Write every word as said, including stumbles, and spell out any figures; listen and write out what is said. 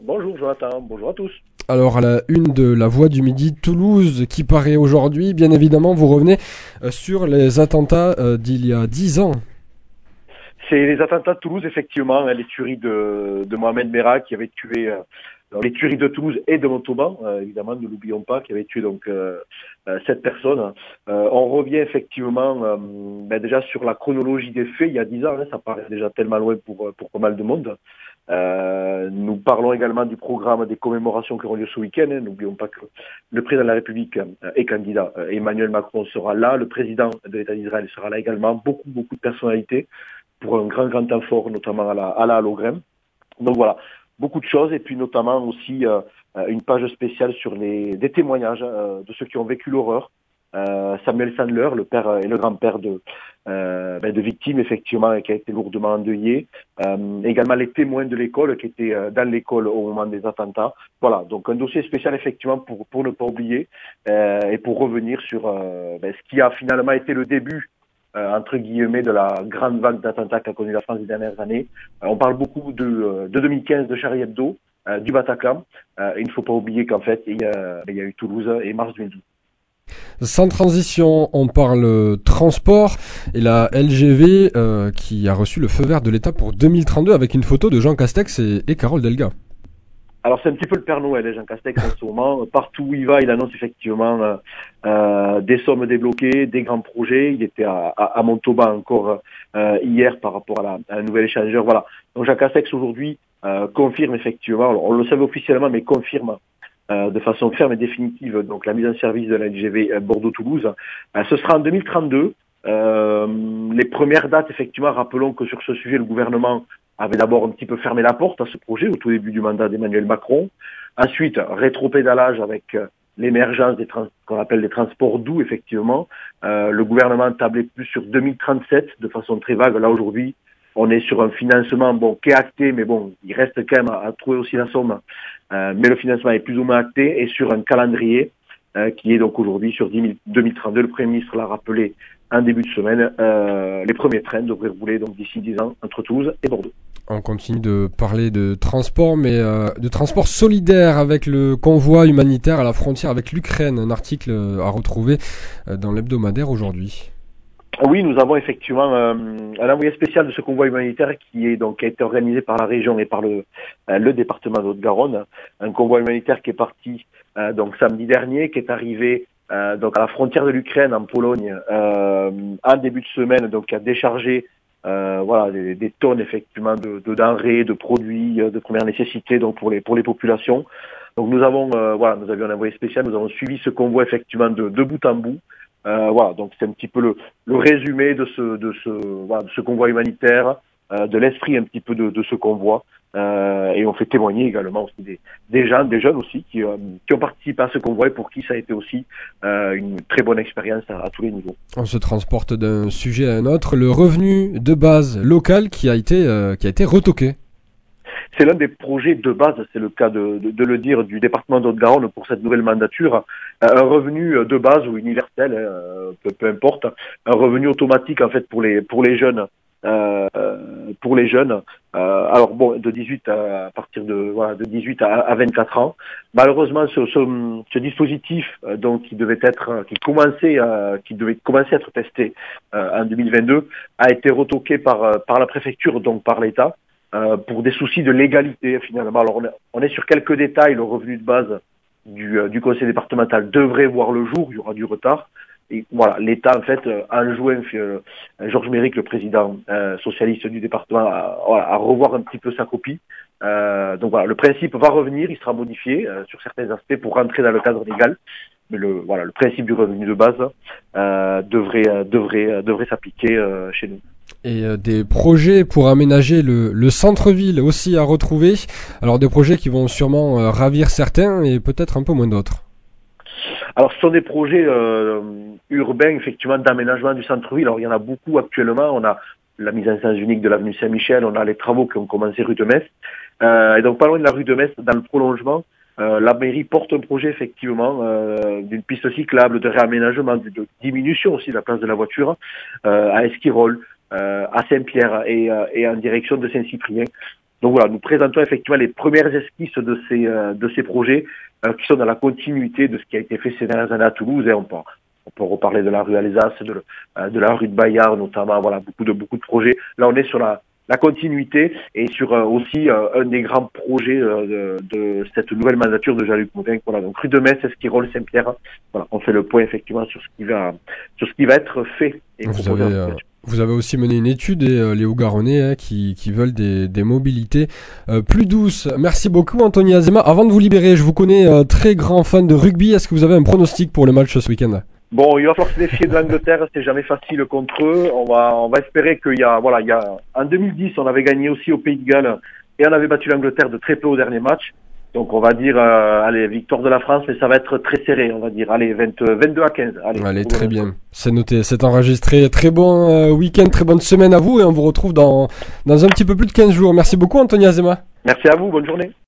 Bonjour Jonathan, bonjour à tous. Alors à la une de La Voix du Midi, Toulouse qui paraît aujourd'hui, bien évidemment vous revenez sur les attentats d'il y a dix ans. C'est les attentats de Toulouse, effectivement, les tueries de, de Mohamed Merah qui avait tué, euh, les tueries de Toulouse et de Montauban, euh, évidemment, ne l'oublions pas, qui avait tué donc euh, euh, sept personnes. Euh, on revient effectivement euh, ben déjà sur la chronologie des faits il y a dix ans, hein, ça paraît déjà tellement loin pour, pour pas mal de monde. Euh, nous parlons également du programme des commémorations qui auront lieu ce week-end. Hein. N'oublions pas que le président de la République euh, est candidat. Euh, Emmanuel Macron sera là, le président de l'État d'Israël sera là également, beaucoup, beaucoup de personnalités pour un grand, grand temps fort, notamment à la, à la Hallogrème. Donc voilà, beaucoup de choses, et puis notamment aussi euh, une page spéciale sur les, des témoignages euh, de ceux qui ont vécu l'horreur. Euh, Samuel Sandler, le père et le grand-père de, euh, ben de victimes, effectivement, et qui a été lourdement endeuillé. Euh, également les témoins de l'école qui étaient euh, dans l'école au moment des attentats. Voilà, donc un dossier spécial, effectivement, pour, pour ne pas oublier euh, et pour revenir sur euh, ben, ce qui a finalement été le début Euh, entre guillemets, de la grande vague d'attentats qu'a connue la France ces dernières années. Euh, on parle beaucoup de, euh, de deux mille quinze, de Charlie Hebdo, euh, du Bataclan. Euh, il ne faut pas oublier qu'en fait, il y a, il y a eu Toulouse et mars deux mille douze. Sans transition, on parle transport et la L G V euh, qui a reçu le feu vert de l'État pour deux mille trente-deux avec une photo de Jean Castex et, et Carole Delga. Alors c'est un petit peu le Père Noël, hein, Jean Castex en ce moment. Partout où il va, il annonce effectivement euh, euh, des sommes débloquées, des grands projets. Il était à, à, à Montauban encore euh, hier par rapport à, la, à un nouvel échangeur. Voilà. Donc Jean Castex aujourd'hui euh, confirme effectivement, alors, on le savait officiellement, mais confirme euh, de façon ferme et définitive donc la mise en service de la L G V Bordeaux-Toulouse. Euh, ce sera en deux mille trente-deux. Euh, les premières dates, effectivement, rappelons que sur ce sujet, le gouvernement avait d'abord un petit peu fermé la porte à ce projet au tout début du mandat d'Emmanuel Macron. Ensuite, rétropédalage avec euh, l'émergence des trans- qu'on appelle des transports doux, effectivement. Euh, le gouvernement tablait plus sur deux mille trente-sept de façon très vague. Là, aujourd'hui, on est sur un financement bon qui est acté, mais bon, il reste quand même à, à trouver aussi la somme. Euh, mais le financement est plus ou moins acté et sur un calendrier euh, qui est donc aujourd'hui sur deux mille trente-deux. Le Premier ministre l'a rappelé en début de semaine. Euh, les premiers trains devraient rouler donc d'ici dix ans entre Toulouse et Bordeaux. On continue de parler de transport, mais euh, de transport solidaire avec le convoi humanitaire à la frontière avec l'Ukraine. Un article à retrouver dans l'hebdomadaire aujourd'hui. Oui, nous avons effectivement euh, un envoyé spécial de ce convoi humanitaire qui est donc qui a été organisé par la région et par le euh, le département de Haute-Garonne. Un convoi humanitaire qui est parti euh, donc samedi dernier, qui est arrivé euh, donc à la frontière de l'Ukraine en Pologne euh, en début de semaine, donc qui a déchargé euh, voilà des, des tonnes effectivement de, de denrées, de produits de première nécessité donc pour les pour les populations. Donc nous avons euh, voilà nous avions un envoyé spécial, nous avons suivi ce convoi effectivement de, de bout en bout. Euh, voilà, donc c'est un petit peu le, le résumé de ce, de ce, voilà, de ce convoi humanitaire, euh, de l'esprit un petit peu de, de ce convoi, euh, et on fait témoigner également aussi des, des gens, des jeunes aussi qui, euh, qui ont participé à ce convoi et pour qui ça a été aussi euh, une très bonne expérience à, à tous les niveaux. On se transporte d'un sujet à un autre, le revenu de base local qui a été, euh, qui a été retoqué. C'est l'un des projets de base, c'est le cas de, de, de le dire, du département d'Haute-Garonne pour cette nouvelle mandature. Un revenu de base ou universel, euh, peu, peu importe, un revenu automatique en fait pour les pour les jeunes, euh, pour les jeunes. Euh, alors bon, de dix-huit à, à partir de voilà, de dix-huit à, à vingt-quatre ans. Malheureusement, ce, ce, ce dispositif euh, donc qui devait être, qui commençait, euh, qui devait commencer à être testé euh, en deux mille vingt-deux, a été retoqué par par la préfecture, donc par l'État. Euh, pour des soucis de légalité finalement. Alors on est, on est sur quelques détails. Le revenu de base du, euh, du conseil départemental devrait voir le jour. Il y aura du retard. Et voilà, l'État en fait euh, enjoint euh, Georges Méric, le président euh, socialiste du département, à, voilà, à revoir un petit peu sa copie. Euh, donc voilà, le principe va revenir, il sera modifié euh, sur certains aspects pour rentrer dans le cadre légal. Mais le voilà, le principe du revenu de base euh, devrait euh, devrait euh, devrait s'appliquer euh, chez nous. Et euh, des projets pour aménager le, le centre-ville aussi à retrouver. Alors des projets qui vont sûrement euh, ravir certains et peut-être un peu moins d'autres. Alors ce sont des projets euh, urbains effectivement d'aménagement du centre-ville. Alors il y en a beaucoup actuellement. On a la mise en sens unique de l'avenue Saint-Michel, on a les travaux qui ont commencé rue de Metz. Euh, et donc pas loin de la rue de Metz, dans le prolongement, euh, la mairie porte un projet effectivement euh, d'une piste cyclable, de réaménagement, de, de diminution aussi de la place de la voiture euh, à Esquirol, euh, à Saint-Pierre et, euh, et en direction de Saint-Cyprien. donc voilà, nous présentons effectivement les premières esquisses de ces euh, de ces projets euh, qui sont dans la continuité de ce qui a été fait ces dernières années à Toulouse. Et on peut on peut reparler de la rue Alsace, de, euh, de la rue de Bayard notamment. Voilà, beaucoup de beaucoup de projets. Là, on est sur la la continuité et sur euh, aussi euh, un des grands projets euh, de, de cette nouvelle mandature de Jean-Luc Moudin. Voilà, donc rue de Metz, Esquirol, Saint-Pierre. Voilà, on fait le point effectivement sur ce qui va sur ce qui va être fait. Et vous avez euh, vous avez aussi mené une étude et euh, les Hauts-Garonnais hein, qui qui veulent des des mobilités euh, plus douces. Merci beaucoup Anthony Azéma. Avant de vous libérer, je vous connais euh, très grand fan de rugby. Est-ce que vous avez un pronostic pour le match ce week-end? Bon, il va falloir se défier de l'Angleterre, c'est jamais facile contre eux. On va, on va espérer qu'il y a, voilà, il y a, en deux mille dix, on avait gagné aussi au Pays de Galles et on avait battu l'Angleterre de très peu au dernier match. Donc on va dire, euh, allez, victoire de la France, mais ça va être très serré, on va dire, allez, vingt, vingt-deux à quinze. Allez, allez très bien, c'est noté, c'est enregistré. Très bon euh, week-end, très bonne semaine à vous et on vous retrouve dans, dans un petit peu plus de quinze jours. Merci beaucoup Anthony Azéma. Merci à vous, bonne journée.